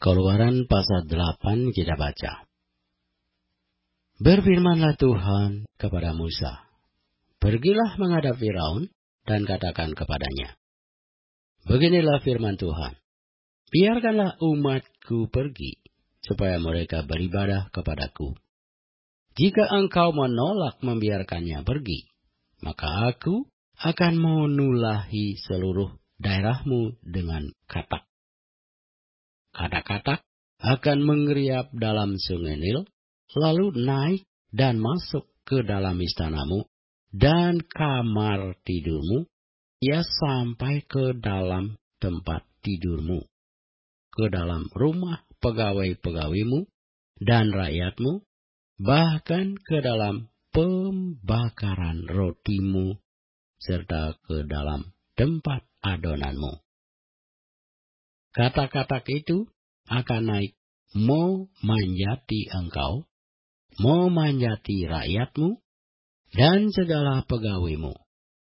Keluaran pasal 8 kita baca. Berfirmanlah Tuhan kepada Musa, "Pergilah menghadap Firaun dan katakan kepadanya, beginilah firman Tuhan, biarkanlah umatku pergi, supaya mereka beribadah kepadaku. Jika engkau menolak membiarkannya pergi, maka aku akan menulahi seluruh daerahmu dengan katak. Katak-katak akan mengeriap dalam sungai Nil, lalu naik dan masuk ke dalam istanamu dan kamar tidurmu, ya sampai ke dalam tempat tidurmu, ke dalam rumah pegawai-pegawaimu dan rakyatmu, bahkan ke dalam pembakaran rotimu, serta ke dalam tempat adonanmu. Katak-katak itu akan naik memanjati engkau, memanjati rakyatmu, dan segala pegawaimu."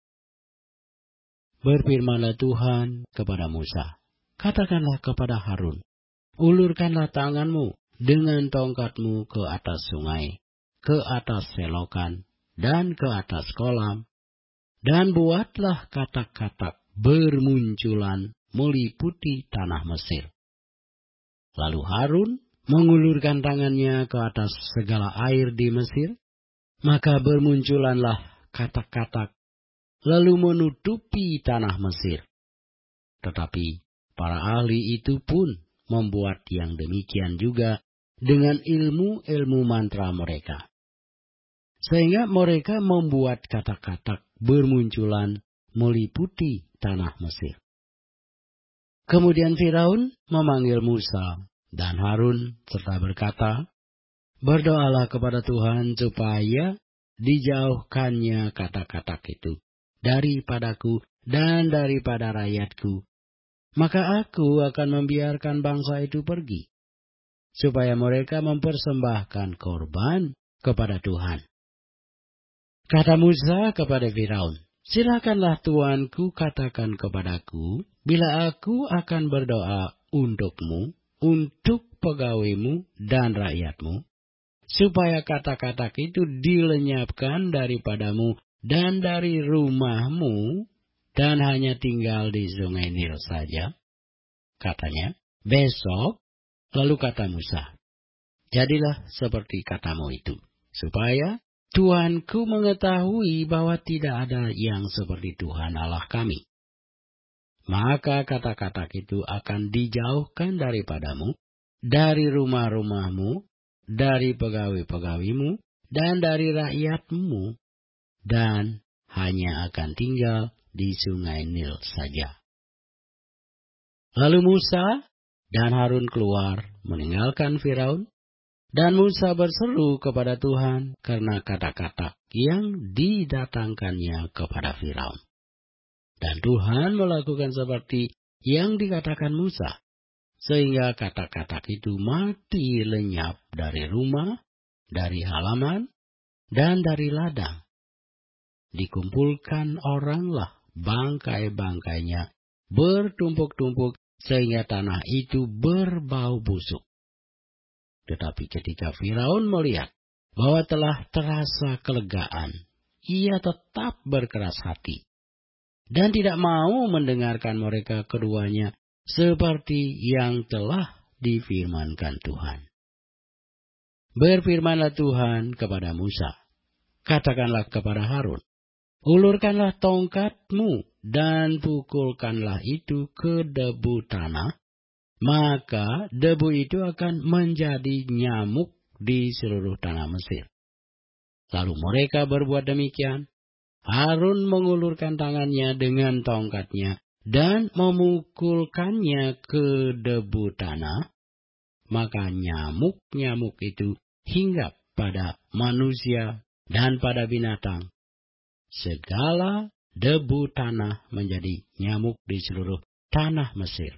Berfirmanlah Tuhan kepada Musa, "Katakanlah kepada Harun, ulurkanlah tanganmu dengan tongkatmu ke atas sungai, ke atas selokan, dan ke atas kolam, dan buatlah katak-katak bermunculan meliputi tanah Mesir." Lalu Harun mengulurkan tangannya ke atas segala air di Mesir, maka bermunculanlah katak-katak, lalu menutupi tanah Mesir. Tetapi para ahli itu pun membuat yang demikian juga dengan ilmu-ilmu mantra mereka, sehingga mereka membuat katak-katak bermunculan meliputi tanah Mesir. Kemudian Firaun memanggil Musa dan Harun serta berkata, "Berdoalah kepada Tuhan supaya dijauhkannya katak-katak itu daripadaku dan daripada rakyatku. Maka aku akan membiarkan bangsa itu pergi, supaya mereka mempersembahkan korban kepada Tuhan." Kata Musa kepada Firaun, "Silakanlah tuanku katakan kepadaku, bila aku akan berdoa untukmu, untuk pegawaimu dan rakyatmu, supaya katak-katak itu dilenyapkan daripadamu dan dari rumahmu, dan hanya tinggal di sungai Nil saja." Katanya, "Besok." Lalu kata Musa, "Jadilah seperti katamu itu, supaya Tuanku mengetahui bahwa tidak ada yang seperti Tuhan Allah kami. Maka katak-katak itu akan dijauhkan daripadamu, dari rumah-rumahmu, dari pegawai-pegawaimu, dan dari rakyatmu, dan hanya akan tinggal di sungai Nil saja." Lalu Musa dan Harun keluar meninggalkan Firaun, dan Musa berseru kepada Tuhan karena katak-katak yang didatangkannya kepada Firaun. Dan Tuhan melakukan seperti yang dikatakan Musa, sehingga katak-katak itu mati lenyap dari rumah, dari halaman, dan dari ladang. Dikumpulkan oranglah bangkai-bangkainya bertumpuk-tumpuk, sehingga tanah itu berbau busuk. Tetapi ketika Firaun melihat bahwa telah terasa kelegaan, ia tetap berkeras hati dan tidak mau mendengarkan mereka keduanya seperti yang telah difirmankan Tuhan. Berfirmanlah Tuhan kepada Musa, "Katakanlah kepada Harun, ulurkanlah tongkatmu dan pukulkanlah itu ke debu tanah, maka debu itu akan menjadi nyamuk di seluruh tanah Mesir." Lalu mereka berbuat demikian. Harun mengulurkan tangannya dengan tongkatnya dan memukulkannya ke debu tanah, maka nyamuk-nyamuk itu hinggap pada manusia dan pada binatang. Segala debu tanah menjadi nyamuk di seluruh tanah Mesir.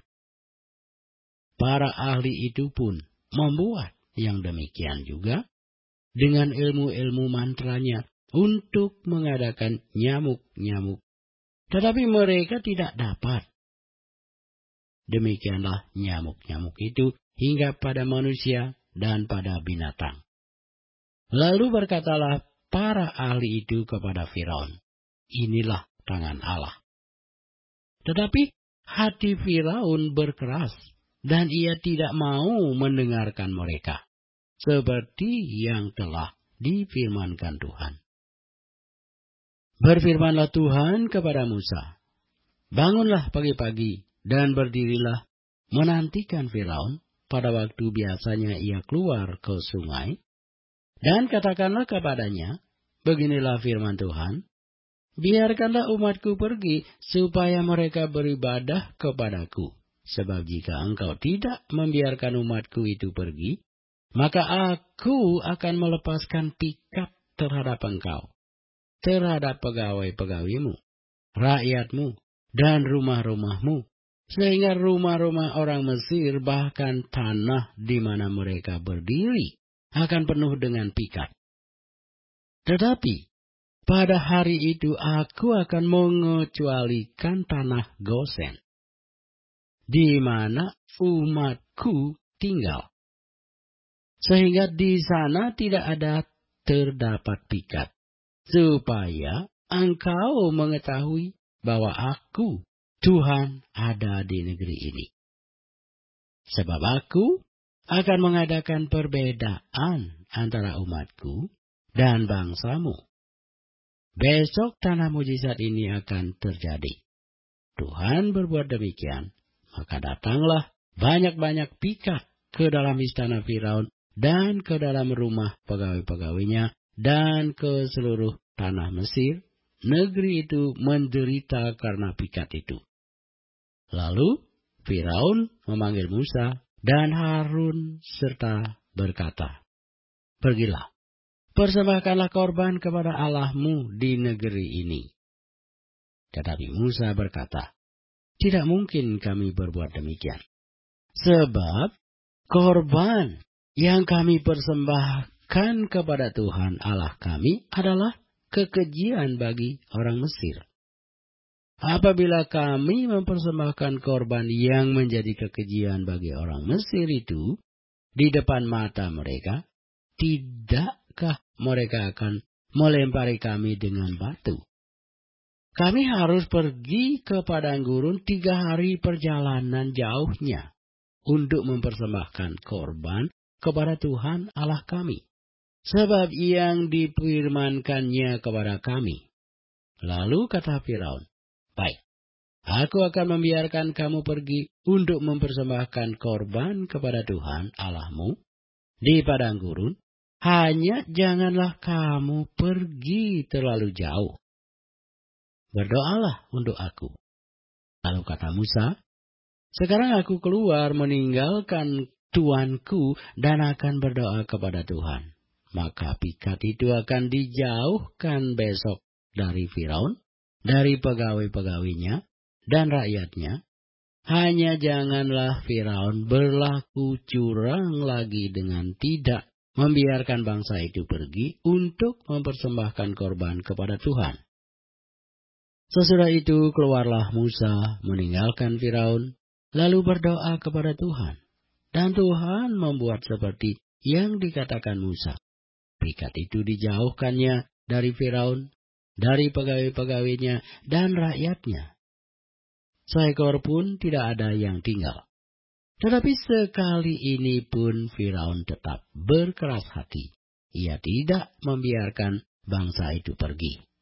Para ahli itu pun membuat yang demikian juga dengan ilmu-ilmu mantranya untuk mengadakan nyamuk-nyamuk. Tetapi mereka tidak dapat. demikianlah nyamuk-nyamuk itu hingga pada manusia dan pada binatang. Lalu berkatalah para ahli itu kepada Firaun, inilah tangan Allah. Tetapi hati Firaun berkeras, dan ia tidak mau mendengarkan mereka, seperti yang telah difirmankan Tuhan. Berfirmanlah Tuhan kepada Musa, bangunlah pagi-pagi dan berdirilah menantikan Firaun pada waktu biasanya ia keluar ke sungai, dan katakanlah kepadanya, beginilah firman Tuhan, biarkanlah umatku pergi supaya mereka beribadah kepadaku. Sebab jika engkau tidak membiarkan umatku itu pergi, maka aku akan melepaskan pikat terhadap engkau, terhadap pegawai-pegawaimu, rakyatmu, dan rumah-rumahmu, sehingga rumah-rumah orang Mesir bahkan tanah di mana mereka berdiri akan penuh dengan pikat. Tetapi pada hari itu aku akan mengecualikan tanah Gosen, di mana umatku tinggal, sehingga di sana tidak ada terdapat pikat, supaya engkau mengetahui bahwa aku, Tuhan, ada di negeri ini. Sebab aku akan mengadakan perbedaan antara umatku dan bangsamu. Besok tanah mujizat ini akan terjadi. Tuhan berbuat demikian, maka datanglah banyak-banyak pikat ke dalam istana Firaun dan ke dalam rumah pegawai-pegawainya dan ke seluruh tanah Mesir. Negeri itu menderita karena pikat itu. Lalu Firaun memanggil Musa dan Harun serta berkata, pergilah, persembahkanlah korban kepada Allahmu di negeri ini. Tetapi Musa berkata, tidak mungkin kami berbuat demikian. Sebab korban yang kami persembahkan kepada Tuhan Allah kami adalah kekejian bagi orang Mesir. Apabila kami mempersembahkan korban yang menjadi kekejian bagi orang Mesir itu di depan mata mereka, tidakkah mereka akan melempari kami dengan batu? Kami harus pergi ke padang gurun 3 hari perjalanan jauhnya untuk mempersembahkan korban kepada Tuhan Allah kami, sebab yang difirmankannya kepada kami. Lalu kata Firaun, baik, aku akan membiarkan kamu pergi untuk mempersembahkan korban kepada Tuhan Allahmu di padang gurun, hanya janganlah kamu pergi terlalu jauh. Berdoalah untuk aku. Lalu kata Musa, sekarang aku keluar meninggalkan tuanku dan akan berdoa kepada Tuhan. Maka pikat itu akan dijauhkan besok dari Firaun, dari pegawai-pegawainya dan rakyatnya. Hanya janganlah Firaun berlaku curang lagi dengan tidak membiarkan bangsa itu pergi untuk mempersembahkan korban kepada Tuhan. Sesudah itu keluarlah Musa meninggalkan Firaun, lalu berdoa kepada Tuhan. Dan Tuhan membuat seperti yang dikatakan Musa. Pikat itu dijauhkannya dari Firaun, dari pegawai-pegawainya dan rakyatnya. Seekor pun tidak ada yang tinggal. Tetapi sekali ini pun Firaun tetap berkeras hati. Ia tidak membiarkan bangsa itu pergi.